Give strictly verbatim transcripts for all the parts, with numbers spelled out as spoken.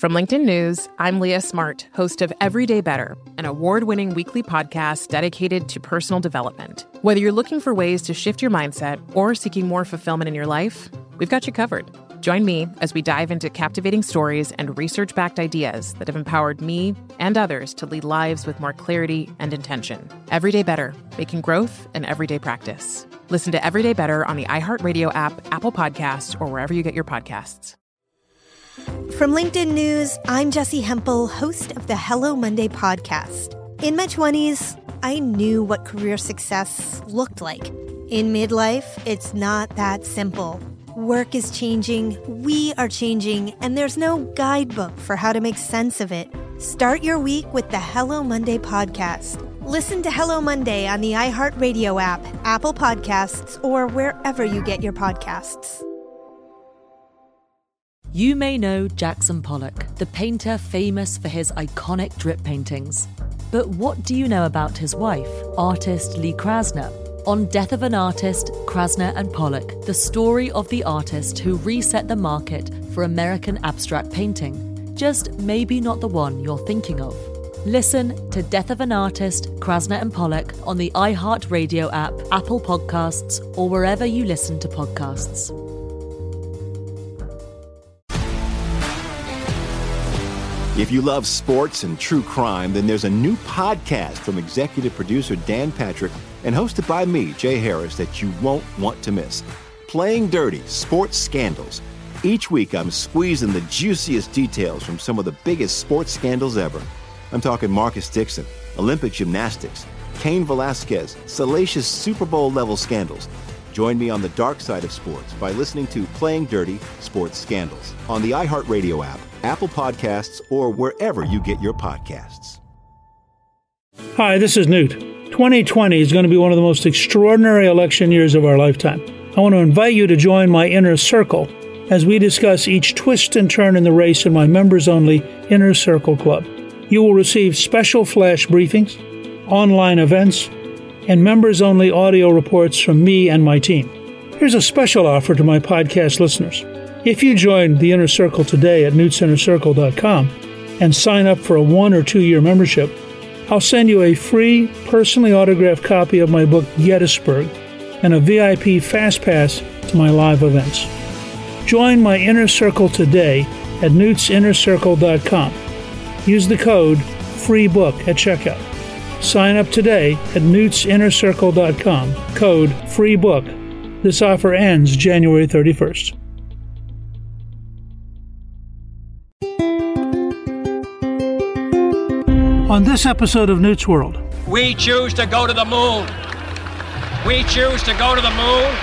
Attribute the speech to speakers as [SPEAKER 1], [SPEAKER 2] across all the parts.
[SPEAKER 1] From LinkedIn News, I'm Leah Smart, host of Everyday Better, an award-winning weekly podcast dedicated to personal development. Whether you're looking for ways to shift your mindset or seeking more fulfillment in your life, we've got you covered. Join me as we dive into captivating stories and research-backed ideas that have empowered me and others to lead lives with more clarity and intention. Everyday Better, making growth an everyday practice. Listen to Everyday Better on the iHeartRadio app, Apple Podcasts, or wherever you get your podcasts.
[SPEAKER 2] From LinkedIn News, I'm Jessie Hempel, host of the Hello Monday podcast. In my twenties, I knew what career success looked like. In midlife, it's not that simple. Work is changing, we are changing, and there's no guidebook for how to make sense of it. Start your week with the Hello Monday podcast. Listen to Hello Monday on the iHeartRadio app, Apple Podcasts, or wherever you get your podcasts.
[SPEAKER 3] You may know Jackson Pollock, the painter famous for his iconic drip paintings. But what do you know about his wife, artist Lee Krasner? On Death of an Artist, Krasner and Pollock, the story of the artist who reset the market for American abstract painting. Just maybe not the one you're thinking of. Listen to Death of an Artist, Krasner and Pollock on the iHeartRadio app, Apple Podcasts, or wherever you listen to podcasts.
[SPEAKER 4] If you love sports and true crime, then there's a new podcast from executive producer Dan Patrick and hosted by me, Jay Harris, that you won't want to miss. Playing Dirty: Sports Scandals. Each week, I'm squeezing the juiciest details from some of the biggest sports scandals ever. I'm talking Marcus Dixon, Olympic gymnastics, Cain Velasquez, salacious Super Bowl-level scandals. Join me on the dark side of sports by listening to Playing Dirty: Sports Scandals on the iHeartRadio app, Apple Podcasts, or wherever you get your podcasts.
[SPEAKER 5] Hi, this is Newt. twenty twenty is going to be one of the most extraordinary election years of our lifetime. I want to invite you to join my Inner Circle as we discuss each twist and turn in the race in my members-only Inner Circle Club. You will receive special flash briefings, online events, and members-only audio reports from me and my team. Here's a special offer to my podcast listeners. If you join the Inner Circle today at newts inner circle dot com and sign up for a one- or two-year membership, I'll send you a free, personally autographed copy of my book, Gettysburg, and a V I P Fast Pass to my live events. Join my Inner Circle today at newts inner circle dot com. Use the code FREEBOOK at checkout. Sign up today at newts inner circle dot com, code FREEBOOK. This offer ends January thirty-first. On this episode of Newt's World,
[SPEAKER 6] we choose to go to the moon. We choose to go to the moon.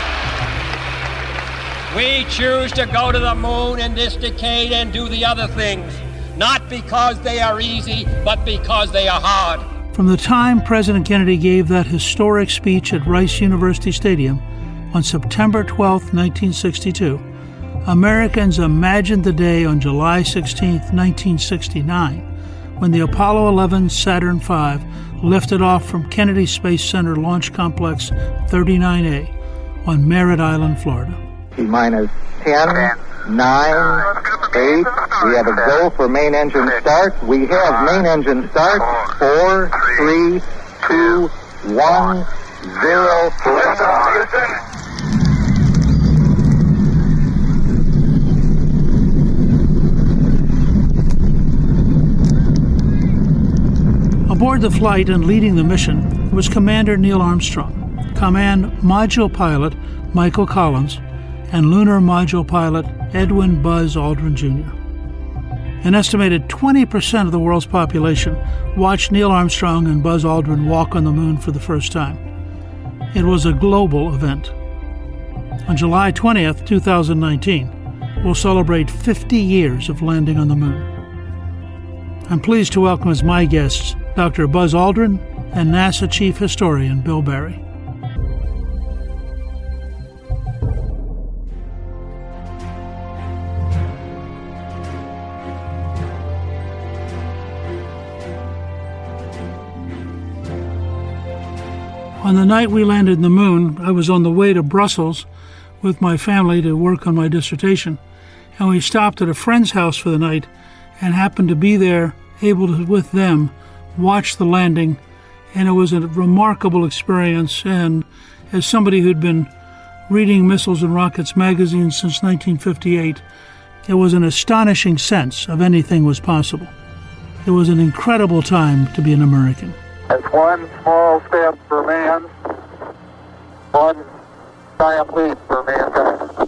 [SPEAKER 6] We choose to go to the moon in this decade and do the other things, not because they are easy, but because they are hard.
[SPEAKER 5] From the time President Kennedy gave that historic speech at Rice University Stadium on September twelfth, nineteen sixty-two, Americans imagined the day on July sixteenth, nineteen sixty-nine, when the Apollo eleven Saturn five lifted off from Kennedy Space Center Launch Complex thirty-nine A on Merritt Island, Florida.
[SPEAKER 7] T-minus ten, nine, eight. We have a go for main engine start. We have main engine start. Four, three, two, one, zero. Aboard the flight and leading the mission was Commander Neil Armstrong, Command Module Pilot Michael Collins, and Lunar Module Pilot Edwin Buzz Aldrin Junior An estimated twenty percent of the world's population watched Neil Armstrong and Buzz Aldrin walk on the moon for the first time. It was a global event. On July twentieth, twenty nineteen, we'll celebrate fifty years of landing on the moon. I'm pleased to welcome as my guests Doctor Buzz Aldrin and NASA Chief Historian Bill Barry. On the night we landed on the moon, I was on the way to Brussels with my family to work on my dissertation,
[SPEAKER 5] and we stopped at a friend's house for the night and happened to be there, able to, with them, watch the landing. And it was a remarkable experience. And as somebody who'd been reading Missiles and Rockets magazine since nineteen fifty-eight, it was an astonishing sense of anything was possible. It was an incredible time to be an American.
[SPEAKER 8] It's one small step for man, one giant leap for mankind.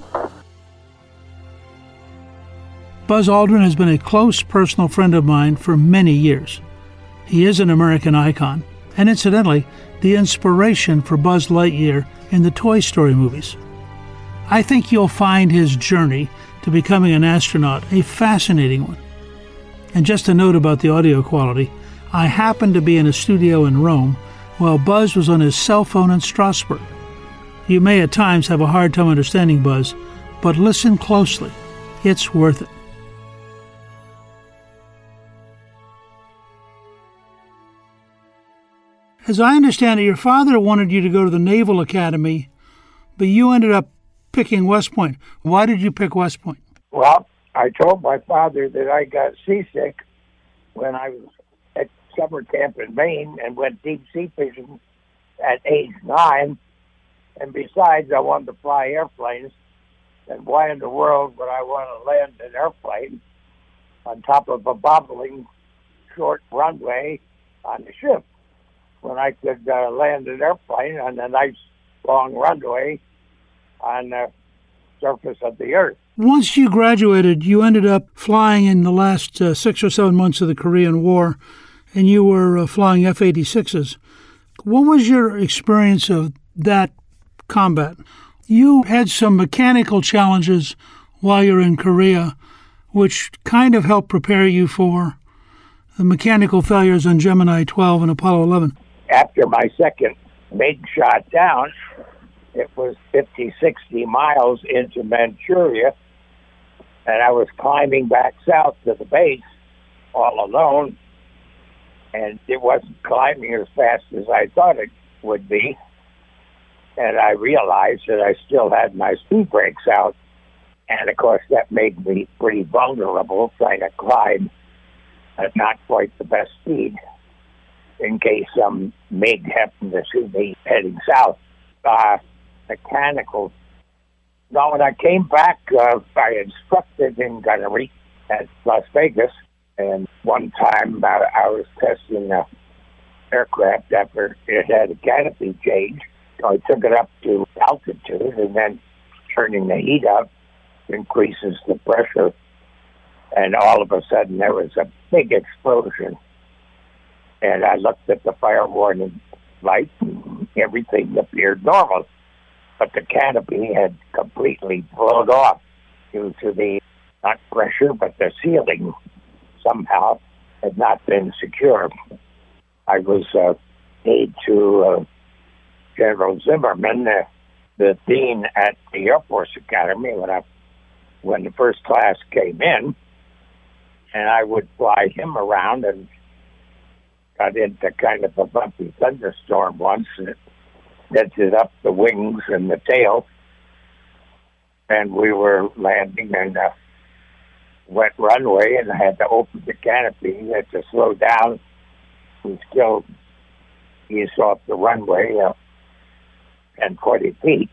[SPEAKER 5] Buzz Aldrin has been a close personal friend of mine for many years. He is an American icon, and incidentally, the inspiration for Buzz Lightyear in the Toy Story movies. I think you'll find his journey to becoming an astronaut a fascinating one. And just a note about the audio quality, I happened to be in a studio in Rome while Buzz was on his cell phone in Strasbourg. You may at times have a hard time understanding Buzz, but listen closely. It's worth it. As I understand it, your father wanted you to go to the Naval Academy, but you ended up picking West Point. Why did you pick West Point?
[SPEAKER 9] Well, I told my father that I got seasick when I was at summer camp in Maine and went deep sea fishing at age nine. And besides, I wanted to fly airplanes. And why in the world would I want to land an airplane on top of a bobbling short runway on a ship when I could uh, land an airplane on a nice long runway on the surface of the earth?
[SPEAKER 5] Once you graduated, you ended up flying in the last uh, six or seven months of the Korean War, and you were uh, flying F eighty-sixes. What was your experience of that combat? You had some mechanical challenges while you were in Korea, which kind of helped prepare you for the mechanical failures on Gemini twelve and Apollo eleven.
[SPEAKER 9] After my second MiG shot down, it was fifty, sixty miles into Manchuria, and I was climbing back south to the base all alone, and it wasn't climbing as fast as I thought it would be. And I realized that I still had my speed brakes out, and of course that made me pretty vulnerable trying to climb at not quite the best speed in case some MiG happened to see me heading south. Uh, mechanical. Now, when I came back, uh, I instructed in gunnery at Las Vegas, and one time uh, I was testing an aircraft after it had a canopy change. So I took it up to altitude, and then turning the heat up increases the pressure, and all of a sudden there was a big explosion. And I looked at the fire warning light, and everything appeared normal. But the canopy had completely blown off due to the, not pressure, but the ceiling somehow had not been secure. I was uh, paid to uh, General Zimmerman, uh, the dean at the Air Force Academy, when I, when the first class came in, and I would fly him around, and got into kind of a bumpy thunderstorm once, and it dented up the wings and the tail, and we were landing in a wet runway, and I had to open the canopy. I had to slow down. We still eased off the runway uh, and twenty feet.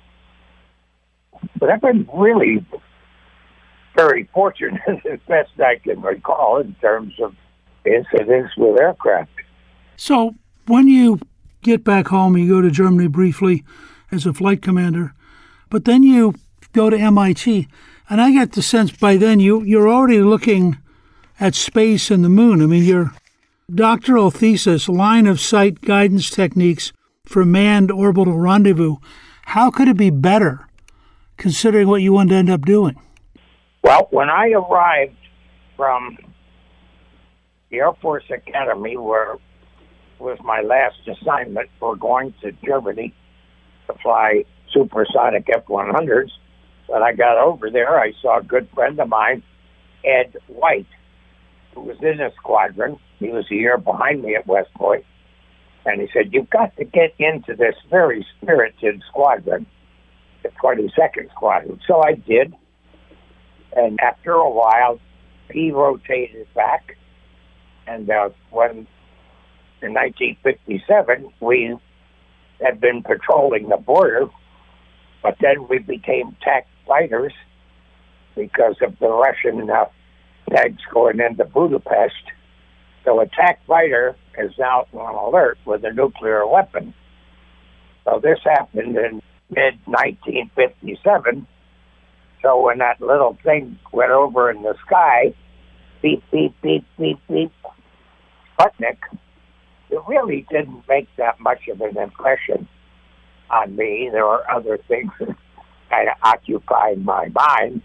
[SPEAKER 9] But I've been really very fortunate, as best I can recall, in terms of incidents with aircraft.
[SPEAKER 5] So when you get back home, you go to Germany briefly as a flight commander, but then you go to M I T, and I get the sense by then you, you're already looking at space and the moon. I mean, your doctoral thesis, line of sight guidance techniques for manned orbital rendezvous, how could it be better considering what you wanted to end up doing?
[SPEAKER 9] Well, when I arrived from the Air Force Academy, where was my last assignment for going to Germany to fly supersonic F one hundreds. When I got over there, I saw a good friend of mine, Ed White, who was in a squadron. He was a year behind me at West Point. And he said, "You've got to get into this very spirited squadron, the twenty-second Squadron." So I did. And after a while, he rotated back. And uh, when, in nineteen fifty-seven, we had been patrolling the border, but then we became TAC fighters because of the Russian uh, tanks going into Budapest. So a TAC fighter is now on alert with a nuclear weapon. So this happened in mid nineteen fifty-seven. So when that little thing went over in the sky, beep, beep, beep, beep, beep, Sputnik, it really didn't make that much of an impression on me. There were other things that kind of occupied my mind.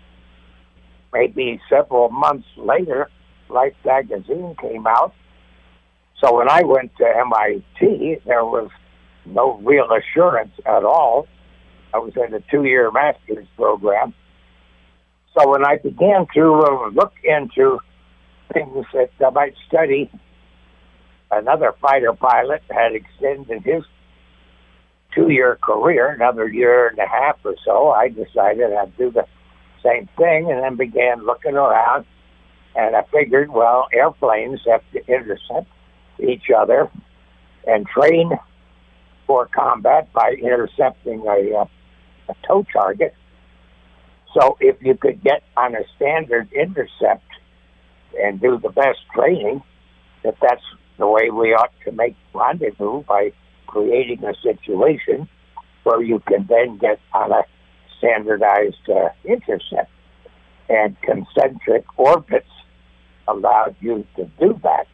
[SPEAKER 9] Maybe several months later, Life magazine came out. So when I went to M I T, there was no real assurance at all. I was in a two-year master's program. So when I began to uh, look into things that I might study, another fighter pilot had extended his two-year career, another year and a half or so. I decided I'd do the same thing and then began looking around. And I figured, well, airplanes have to intercept each other and train for combat by intercepting a, uh, a tow target. So if you could get on a standard intercept and do the best training, that that's the way we ought to make rendezvous, by creating a situation where you can then get on a standardized uh, intercept. And concentric orbits allowed you to do that.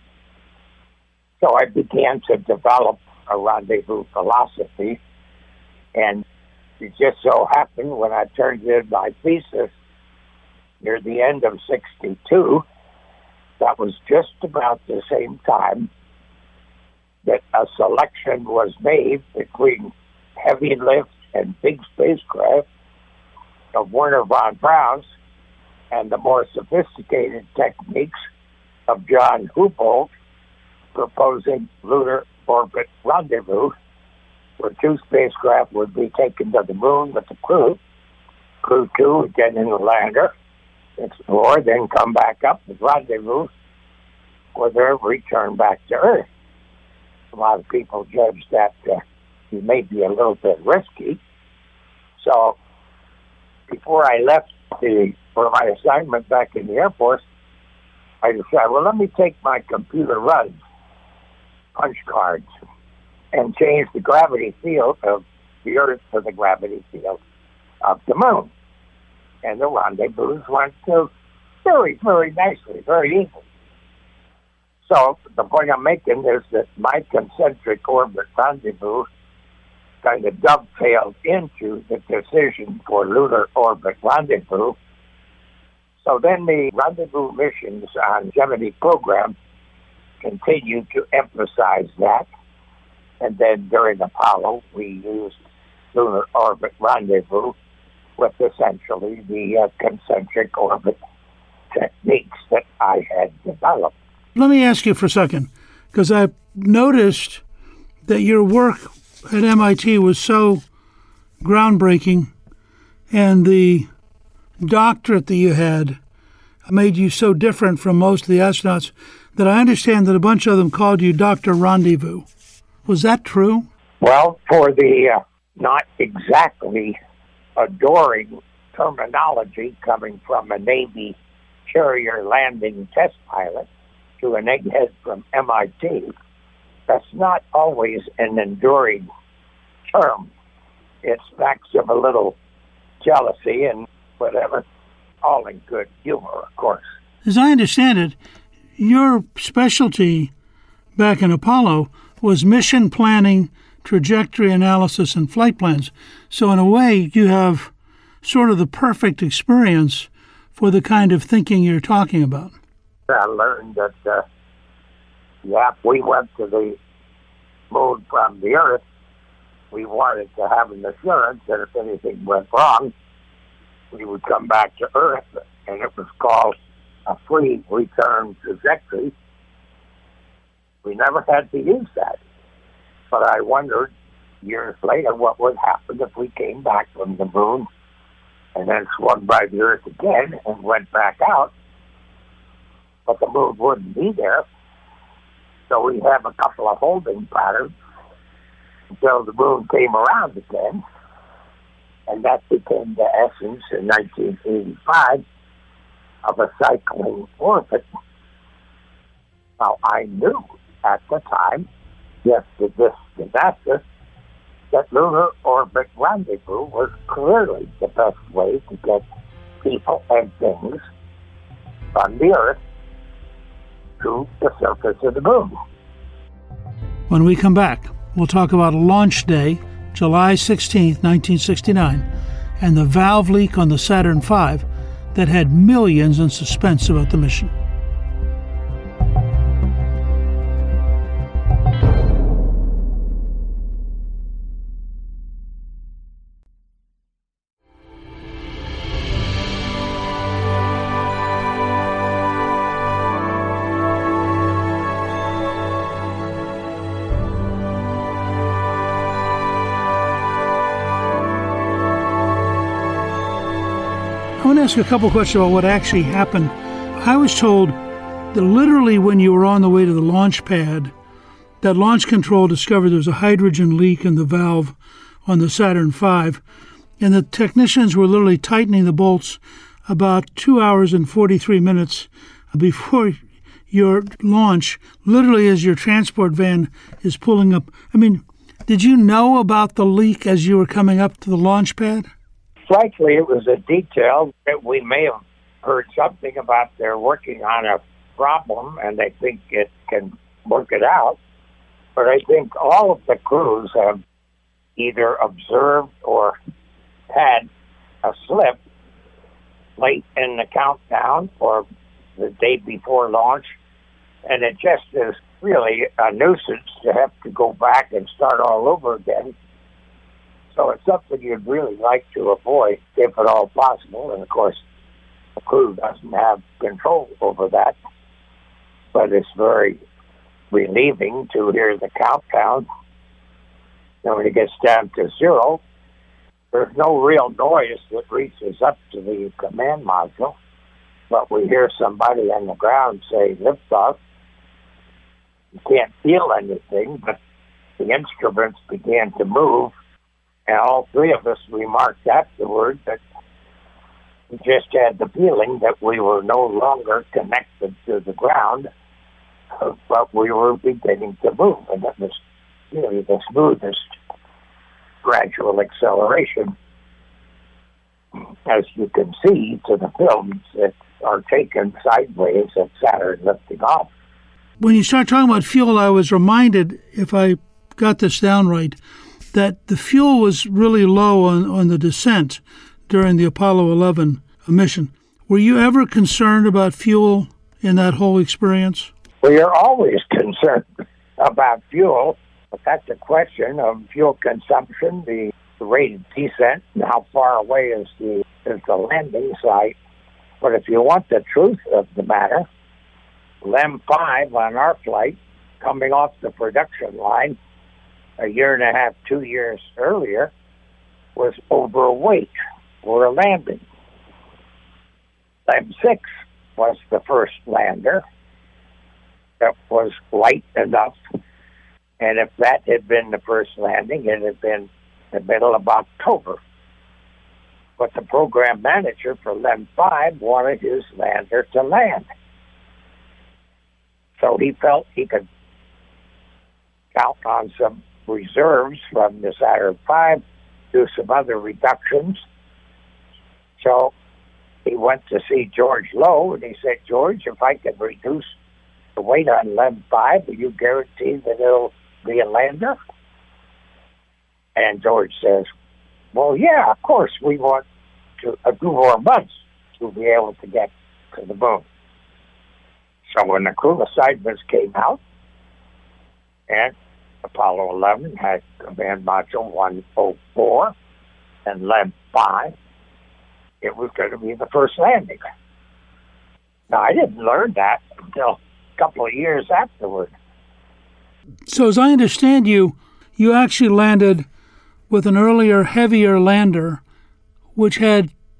[SPEAKER 9] So I began to develop a rendezvous philosophy, and it just so happened when I turned in my thesis near the end of sixty-two, that was just about the same time that a selection was made between heavy lift and big spacecraft of Wernher von Braun's and the more sophisticated techniques of John Houbolt, proposing lunar orbit rendezvous, where two spacecraft would be taken to the moon with the crew. Crew two would get in the lander, explore, then come back up with rendezvous, with their return back to Earth. A lot of people judge that uh, it may be a little bit risky. So before I left the for my assignment back in the Air Force, I decided, well, let me take my computer runs, punch cards, and change the gravity field of the Earth to the gravity field of the moon. And the rendezvous went to very, very nicely, very easily. So the point I'm making is that my concentric orbit rendezvous kind of dovetailed into the decision for lunar orbit rendezvous. So then the rendezvous missions on Gemini program continued to emphasize that. And then during Apollo, we used lunar orbit rendezvous with essentially the uh, concentric orbit techniques that I had developed.
[SPEAKER 7] Let me ask you for a second, because I noticed that your work at M I T was so groundbreaking, and the doctorate that you had made you so different from most of the astronauts that I understand that a bunch of them called you Doctor Rendezvous. Was that true?
[SPEAKER 9] Well, for the uh, not exactly adoring terminology coming from a Navy carrier landing test pilot to an egghead from M I T, that's not always an enduring term. It smacks of a little jealousy and whatever, all in good humor, of course.
[SPEAKER 7] As I understand it, your specialty back in Apollo was mission planning, trajectory analysis, and flight plans. So in a way, you have sort of the perfect experience for the kind of thinking you're talking about.
[SPEAKER 9] I learned that, uh, yeah, we went to the moon from the Earth. We wanted to have an assurance that if anything went wrong, we would come back to Earth, and it was called a free return trajectory. We never had to use that. But I wondered years later what would happen if we came back from the moon and then swung by the Earth again and went back out. But the moon wouldn't be there. So we have a couple of holding patterns until the moon came around again. And that became the essence in nineteen eighty-five of a cycling orbit. Now, I knew at the time, yes, with this disaster, that lunar orbit rendezvous was clearly the best way to get people and things from the Earth to the surface of the moon.
[SPEAKER 7] When we come back, we'll talk about Launch Day, July sixteenth, nineteen sixty-nine, and the valve leak on the Saturn five that had millions in suspense about the mission. I want to ask you a couple questions about what actually happened. I was told that literally when you were on the way to the launch pad, that launch control discovered there was a hydrogen leak in the valve on the Saturn five, and the technicians were literally tightening the bolts about two hours and forty-three minutes before your launch, literally as your transport van is pulling up. I mean, did you know about the leak as you were coming up to the launch pad?
[SPEAKER 9] Frankly, it was a detail that we may have heard something about. They're working on a problem and they think it can work it out. But I think all of the crews have either observed or had a slip late in the countdown or the day before launch. And it just is really a nuisance to have to go back and start all over again. So it's something you'd really like to avoid if at all possible. And of course, the crew doesn't have control over that. But it's very relieving to hear the countdown. And when it gets down to zero, there's no real noise that reaches up to the command module. But we hear somebody on the ground say liftoff. You can't feel anything, but the instruments began to move. And all three of us remarked afterward that we just had the feeling that we were no longer connected to the ground, but we were beginning to move. And that was really the smoothest gradual acceleration, as you can see to the films that are taken sideways at Saturn lifting off.
[SPEAKER 7] When you start talking about fuel, I was reminded, if I got this down right, that the fuel was really low on, on the descent during the Apollo eleven mission. Were you ever concerned about fuel in that whole experience?
[SPEAKER 9] We are always concerned about fuel, but that's a question of fuel consumption, the, the rate of descent, and how far away is the, is the landing site. But if you want the truth of the matter, LEM five on our flight, coming off the production line, a year and a half, two years earlier, was overweight for a landing. LEM six was the first lander that was light enough, and if that had been the first landing, it had been the middle of October. But the program manager for LEM five wanted his lander to land. So he felt he could count on some reserves from the Saturn five, do some other reductions. So he went to see George Lowe, and he said, George, if I can reduce the weight on LEM five, will you guarantee that it'll be a lander? And George says, well, yeah, of course, we want to a few more months to be able to get to the moon. So when the crew assignments came out, and Apollo eleven had Command Module one oh four and LEM five, it was going to be the first landing. Now, I didn't learn that until a couple of years afterward.
[SPEAKER 7] So as I understand you, you actually landed with an earlier, heavier lander, which had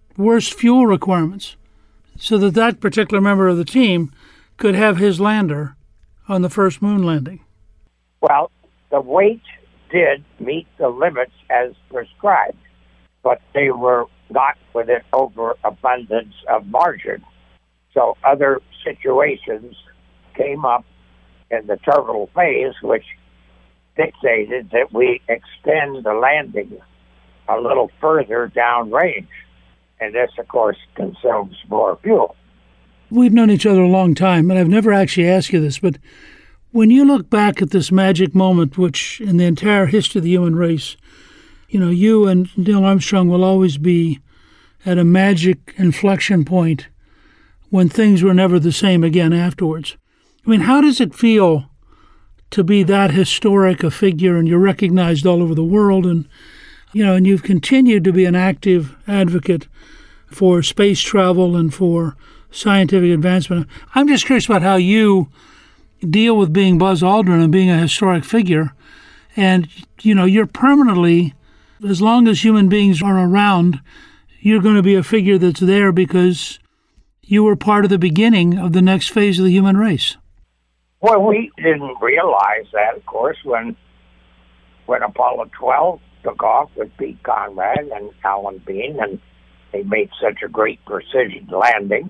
[SPEAKER 5] worst fuel requirements so that that particular member of the team could have his lander on the first moon landing?
[SPEAKER 9] Well, the weight did meet the limits as prescribed, but they were not with an overabundance of margin. So other situations came up in the terminal phase, which dictated that we extend the landing a little further downrange. And this, of course, consumes more fuel.
[SPEAKER 5] We've known each other a long time, and I've never actually asked you this, but when you look back at this magic moment, which in the entire history of the human race, you know, you and Neil Armstrong will always be at a magic inflection point when things were never the same again afterwards. I mean, how does it feel to be that historic a figure, and you're recognized all over the world, and, you know, and you've continued to be an active advocate for space travel and for scientific advancement? I'm just curious about how you deal with being Buzz Aldrin and being a historic figure. And, you know, you're permanently, as long as human beings are around, you're going to be a figure that's there because you were part of the beginning of the next phase of the human race.
[SPEAKER 9] Well, we didn't realize that, of course, when when Apollo twelve took off with Pete Conrad and Alan Bean, and they made such a great precision landing.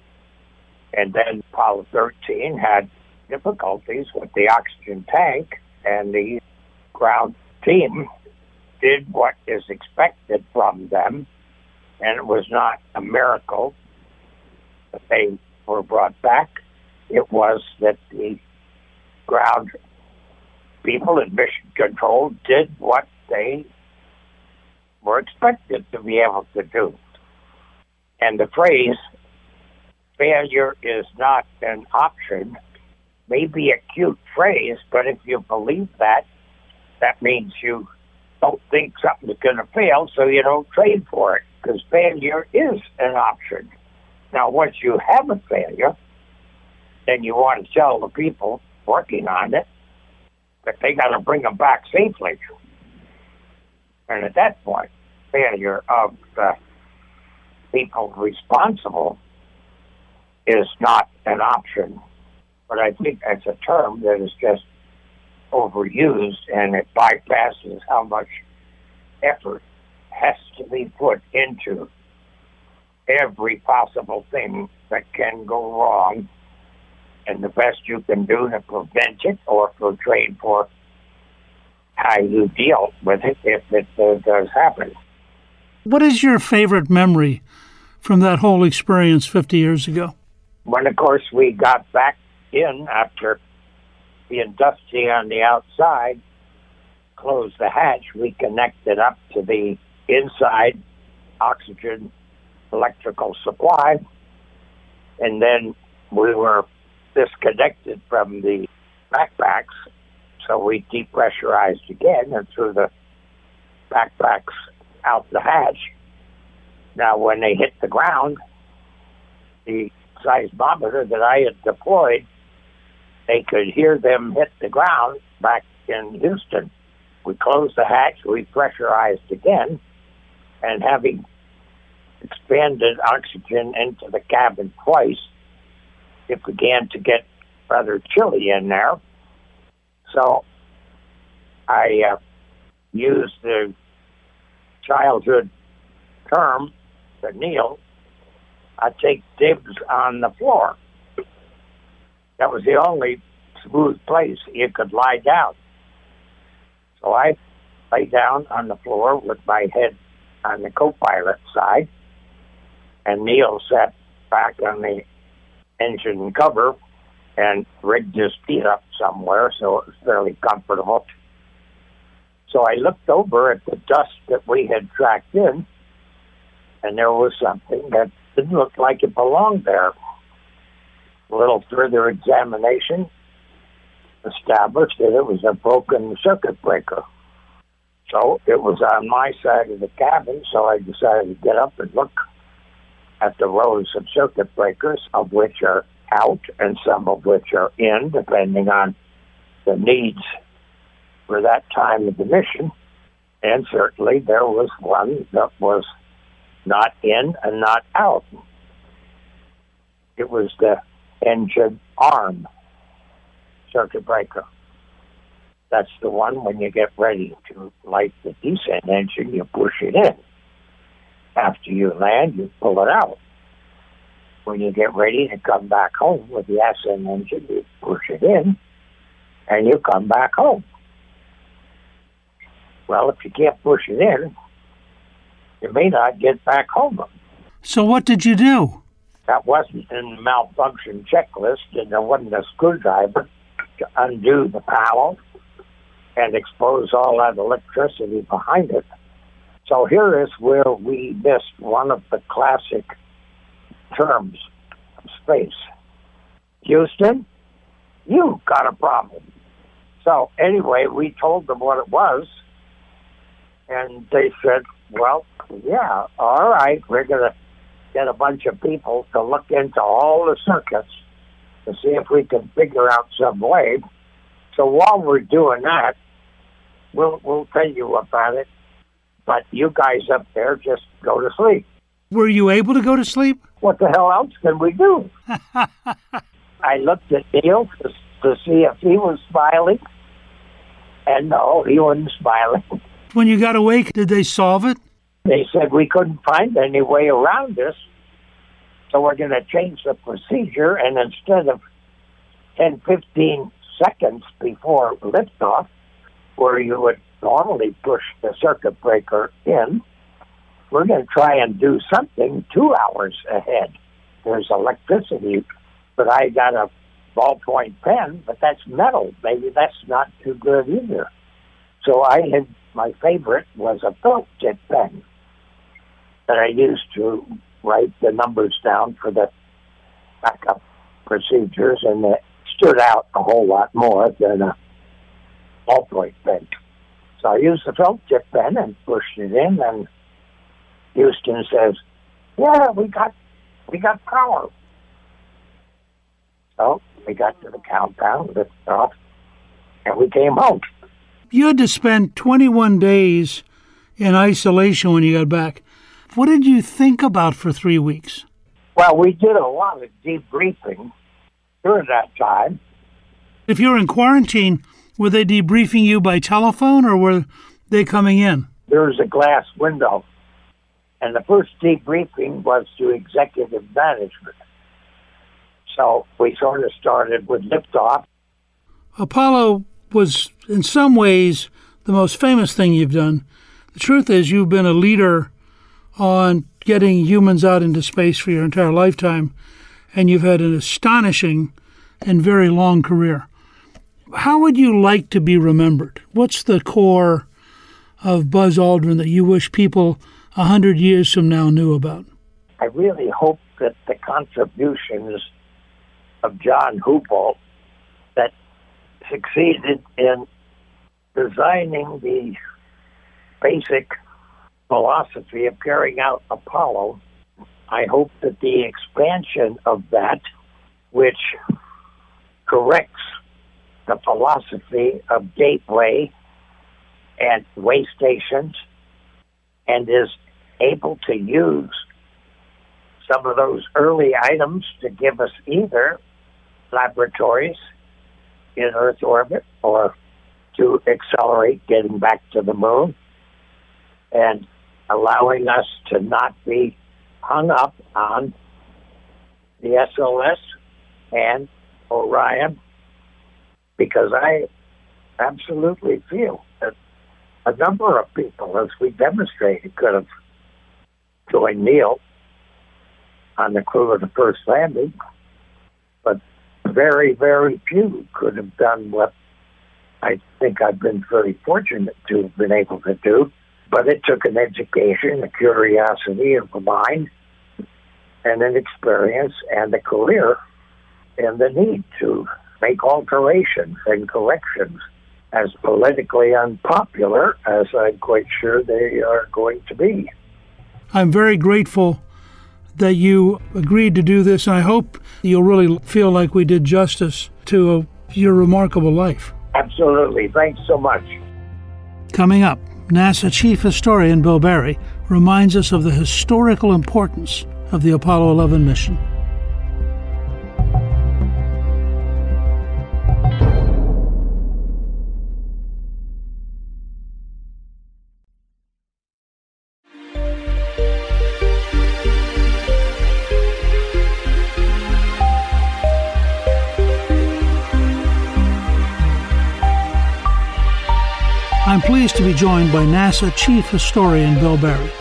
[SPEAKER 9] And then Apollo thirteen had difficulties with the oxygen tank, and the ground team did what is expected from them, and it was not a miracle that they were brought back. It was that the ground people in mission control did what they were expected to be able to do. And the phrase, failure is not an option, may be a cute phrase, but if you believe that, that means you don't think something is going to fail, so you don't train for it, because failure is an option. Now, once you have a failure, then you want to tell the people working on it that they got to bring them back safely. And at that point, failure of the people responsible is not an option. But I think that's a term that is just overused, and it bypasses how much effort has to be put into every possible thing that can go wrong, and the best you can do to prevent it or to train for how you deal with it if it uh, does happen.
[SPEAKER 5] What is your favorite memory from that whole experience fifty years ago?
[SPEAKER 9] When, of course, we got back in after being dusty on the outside, closed the hatch, we connected up to the inside oxygen electrical supply, and then we were disconnected from the backpacks, so we depressurized again and threw the backpacks out the hatch. Now, when they hit the ground, the seismometer that I had deployed, they could hear them hit the ground back in Houston. We closed the hatch, we pressurized again, and having expanded oxygen into the cabin twice, it began to get rather chilly in there. So I uh, used the childhood term to Neil, I take dibs on the floor. That was the only smooth place you could lie down. So I lay down on the floor with my head on the co-pilot side, and Neil sat back on the engine cover and rigged his feet up somewhere, so it was fairly comfortable. So I looked over at the dust that we had tracked in, and there was something that didn't look like it belonged there. A little further examination established that it was a broken circuit breaker. So it was on my side of the cabin, so I decided to get up and look at the rows of circuit breakers, of which are out and some of which are in, depending on the needs for that time of the mission. And certainly there was one that was not in and not out. It was the engine arm circuit breaker. That's the one when you get ready to light the descent engine, you push it in. After you land, you pull it out. When you get ready to come back home with the ascent engine, you push it in, and you come back home. Well, if you can't push it in, you may not get back home.
[SPEAKER 7] So what did you do?
[SPEAKER 9] That wasn't in the malfunction checklist, and there wasn't a screwdriver to undo the panel and expose all that electricity behind it. So here is where we missed one of the classic terms of space. Houston, you got a problem. So anyway, we told them what it was, and they said, well, yeah, all right, we're going to get a bunch of people to look into all the circuits to see if we can figure out some way. So while we're doing that, we'll we'll tell you about it. But you guys up there just go to sleep.
[SPEAKER 7] Were you able to go to sleep?
[SPEAKER 9] What the hell else can we do? I looked at Neil to, to see if he was smiling. And no, he wasn't smiling.
[SPEAKER 7] When you got awake, did they solve it?
[SPEAKER 9] They said we couldn't find any way around this. So we're going to change the procedure. And instead of ten, fifteen seconds before liftoff, where you would normally push the circuit breaker in, we're going to try and do something two hours ahead. There's electricity, but I got a ballpoint pen, but that's metal. Maybe that's not too good either. So I had, my favorite was a felt tip pen that I used to write the numbers down for the backup procedures, and it stood out a whole lot more than a ballpoint pen. So I used the felt tip pen and pushed it in, and Houston says, yeah, we got we got power. So we got to the compound, lifted off, and we came home.
[SPEAKER 7] You had to spend twenty-one days in isolation when you got back. What did you think about for three weeks?
[SPEAKER 9] Well, we did a lot of debriefing during that time.
[SPEAKER 7] If you were in quarantine, were they debriefing you by telephone or were they coming in?
[SPEAKER 9] There was a glass window, and the first debriefing was to executive management. So we sort of started with liftoff.
[SPEAKER 7] Apollo was, in some ways, the most famous thing you've done. The truth is you've been a leader on getting humans out into space for your entire lifetime, and you've had an astonishing and very long career. How would you like to be remembered? What's the core of Buzz Aldrin that you wish people a hundred years from now knew about?
[SPEAKER 9] I really hope that the contributions of John Houbolt that succeeded in designing the basic philosophy of carrying out Apollo, I hope that the expansion of that, which corrects the philosophy of gateway and way stations and is able to use some of those early items to give us either laboratories in Earth orbit or to accelerate getting back to the moon and allowing us to not be hung up on the S L S and Orion, because I absolutely feel that a number of people, as we demonstrated, could have joined Neil on the crew of the first landing, but very, very few could have done what I think I've been very fortunate to have been able to do. But it took an education, a curiosity of the mind, and an experience, and a career, and the need to make alterations and corrections, as politically unpopular as I'm quite sure they are going to be.
[SPEAKER 7] I'm very grateful that you agreed to do this, and I hope you'll really feel like we did justice to uh, your remarkable life.
[SPEAKER 9] Absolutely. Thanks so much.
[SPEAKER 7] Coming up, NASA Chief Historian Bill Barry reminds us of the historical importance of the Apollo eleven mission. I'm pleased to be joined by NASA Chief Historian Bill Barry.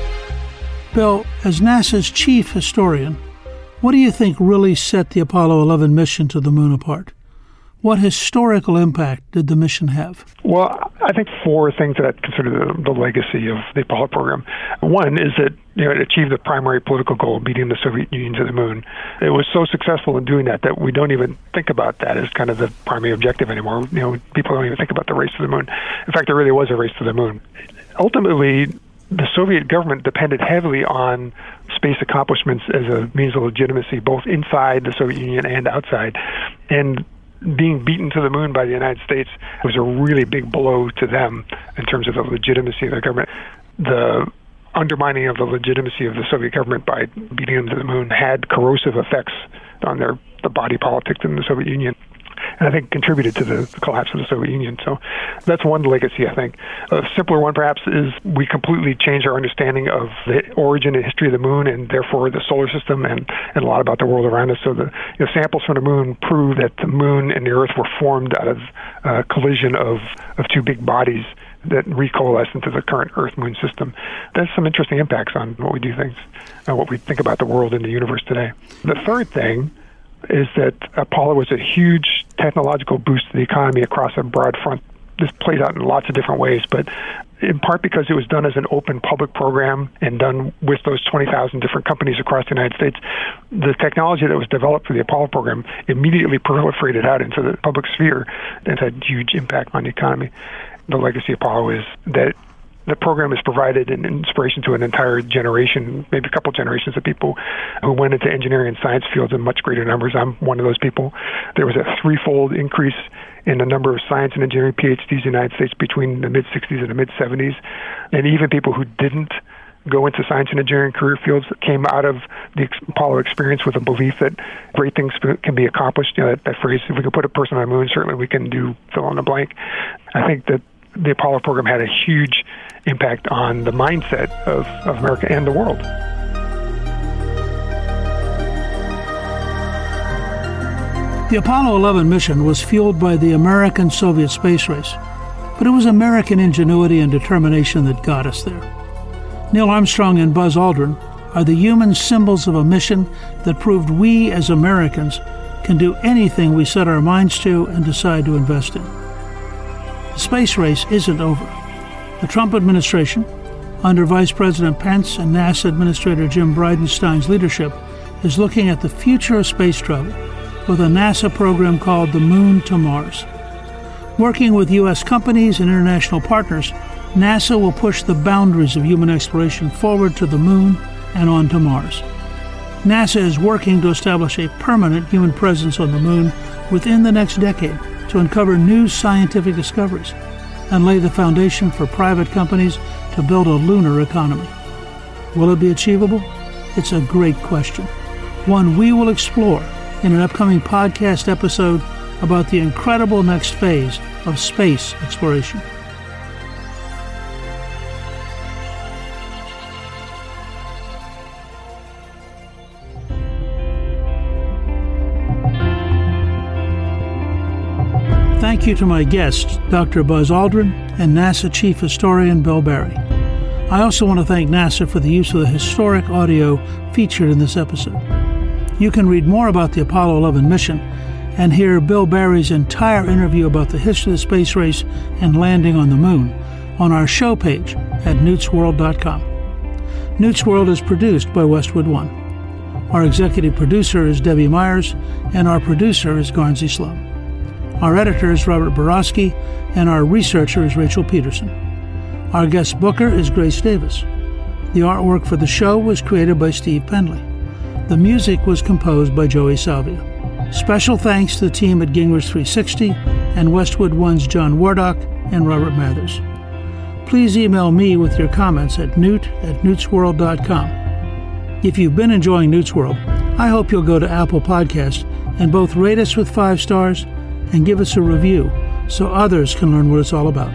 [SPEAKER 7] Bill, as NASA's Chief Historian, what do you think really set the Apollo eleven mission to the moon apart? What historical impact did the mission have?
[SPEAKER 10] Well, I think four things that I'd consider the, the legacy of the Apollo program. One is that you know, it achieved the primary political goal of beating the Soviet Union to the moon. It was so successful in doing that that we don't even think about that as kind of the primary objective anymore. You know, people don't even think about the race to the moon. In fact, there really was a race to the moon. Ultimately, the Soviet government depended heavily on space accomplishments as a means of legitimacy, both inside the Soviet Union and outside. And being beaten to the moon by the United States was a really big blow to them in terms of the legitimacy of their government. The undermining of the legitimacy of the Soviet government by beating them to the moon had corrosive effects on their the body politic in the Soviet Union, and I think contributed to the, the collapse of the Soviet Union. So that's one legacy, I think. A simpler one, perhaps, is we completely changed our understanding of the origin and history of the moon and therefore the solar system and, and a lot about the world around us. So the you know, samples from the moon prove that the moon and the Earth were formed out of a collision of, of two big bodies that recoalesce into the current Earth-Moon system. That's some interesting impacts on what we do things, and what we think about the world and the universe today. The third thing is that Apollo was a huge technological boost to the economy across a broad front. This plays out in lots of different ways, but in part because it was done as an open public program and done with those twenty thousand different companies across the United States, the technology that was developed for the Apollo program immediately proliferated out into the public sphere and had huge impact on the economy. The legacy of Apollo is that the program has provided an inspiration to an entire generation, maybe a couple generations of people who went into engineering and science fields in much greater numbers. I'm one of those people. There was a threefold increase in the number of science and engineering P H Ds in the United States between the mid-sixties and the mid-seventies. And even people who didn't go into science and engineering career fields came out of the Apollo experience with a belief that great things can be accomplished. You know, that, that phrase, if we can put a person on the moon, certainly we can do fill in the blank. I think that the Apollo program had a huge impact on the mindset of, of America and the world.
[SPEAKER 7] The Apollo eleven mission was fueled by the American-Soviet space race, but it was American ingenuity and determination that got us there. Neil Armstrong and Buzz Aldrin are the human symbols of a mission that proved we as Americans can do anything we set our minds to and decide to invest in. The space race isn't over. The Trump administration, under Vice President Pence and NASA Administrator Jim Bridenstine's leadership, is looking at the future of space travel with a NASA program called the Moon to Mars. Working with U S companies and international partners, NASA will push the boundaries of human exploration forward to the Moon and on to Mars. NASA is working to establish a permanent human presence on the Moon within the next decade to uncover new scientific discoveries and lay the foundation for private companies to build a lunar economy. Will it be achievable? It's a great question, one we will explore in an upcoming podcast episode about the incredible next phase of space exploration. Thank you to my guests, Doctor Buzz Aldrin and NASA Chief Historian Bill Barry. I also want to thank NASA for the use of the historic audio featured in this episode. You can read more about the Apollo eleven mission and hear Bill Barry's entire interview about the history of the space race and landing on the moon on our show page at newts world dot com. Newt's World is produced by Westwood One. Our executive producer is Debbie Myers, and our producer is Garnsey Sloan. Our editor is Robert Borowski, and our researcher is Rachel Peterson. Our guest booker is Grace Davis. The artwork for the show was created by Steve Penley. The music was composed by Joey Salvia. Special thanks to the team at Gingrich three sixty and Westwood One's John Wardock and Robert Mathers.
[SPEAKER 5] please email me with your comments at newt at newtsworld dot com. If you've been enjoying Newt's World, I hope you'll go to Apple Podcast and both rate us with five stars and give us a review so others can learn what it's all about.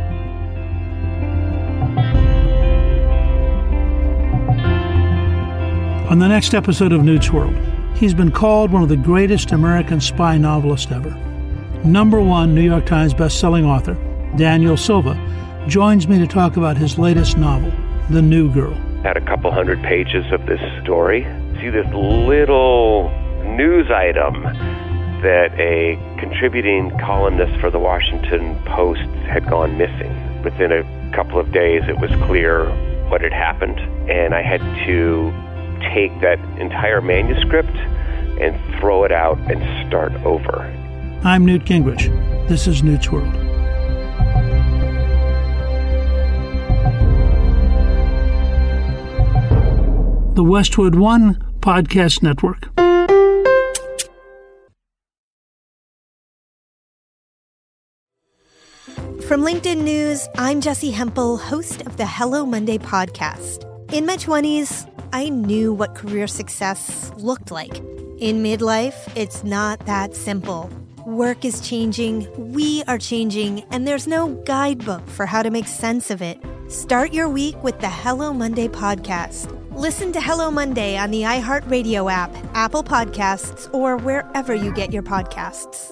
[SPEAKER 5] On the next episode of Newt's World, he's been called one of the greatest American spy novelists ever. Number one New York Times best-selling author, Daniel Silva, joins me to talk about his latest novel, The New Girl.
[SPEAKER 11] Had a couple hundred pages of this story. See this little news item that a contributing columnist for the Washington Post had gone missing. Within a couple of days, it was clear what had happened, and I had to take that entire manuscript and throw it out and start over.
[SPEAKER 5] I'm Newt Gingrich. This is Newt's World. The Westwood One Podcast Network.
[SPEAKER 2] From LinkedIn News, I'm Jessie Hempel, host of the Hello Monday podcast. In my twenties, I knew what career success looked like. In midlife, it's not that simple. Work is changing, we are changing, and there's no guidebook for how to make sense of it. Start your week with the Hello Monday podcast. Listen to Hello Monday on the iHeartRadio app, Apple Podcasts, or wherever you get your podcasts.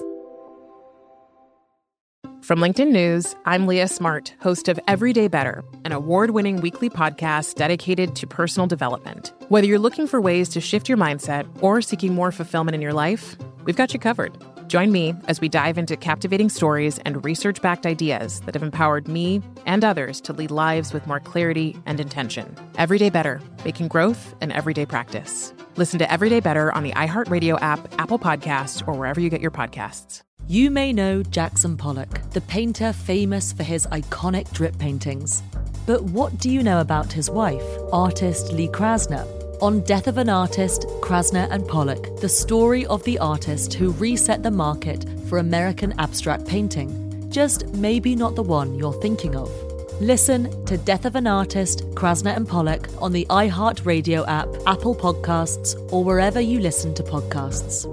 [SPEAKER 1] From LinkedIn News, I'm Leah Smart, host of Everyday Better, an award-winning weekly podcast dedicated to personal development. Whether you're looking for ways to shift your mindset or seeking more fulfillment in your life, we've got you covered. Join me as we dive into captivating stories and research-backed ideas that have empowered me and others to lead lives with more clarity and intention. Everyday Better, making growth an everyday practice. Listen to Everyday Better on the iHeartRadio app, Apple Podcasts, or wherever you get your podcasts.
[SPEAKER 3] You may know Jackson Pollock, the painter famous for his iconic drip paintings. But what do you know about his wife, artist Lee Krasner? On Death of an Artist, Krasner and Pollock, the story of the artist who reset the market for American abstract painting. Just maybe not the one you're thinking of. Listen to Death of an Artist, Krasner and Pollock on the iHeartRadio app, Apple Podcasts, or wherever you listen to podcasts.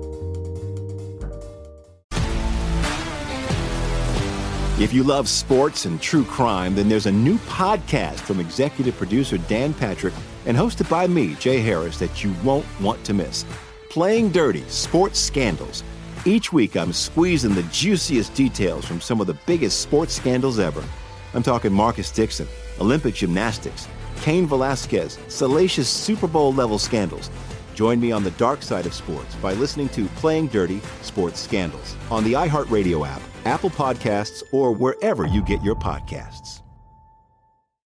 [SPEAKER 4] If you love sports and true crime, then there's a new podcast from executive producer Dan Patrick and hosted by me, Jay Harris, that you won't want to miss. Playing Dirty: Sports Scandals. Each week, I'm squeezing the juiciest details from some of the biggest sports scandals ever. I'm talking Marcus Dixon, Olympic gymnastics, Cain Velasquez, salacious Super Bowl-level scandals. Join me on the dark side of sports by listening to Playing Dirty: Sports Scandals on the iHeartRadio app, Apple Podcasts, or wherever you get your podcasts.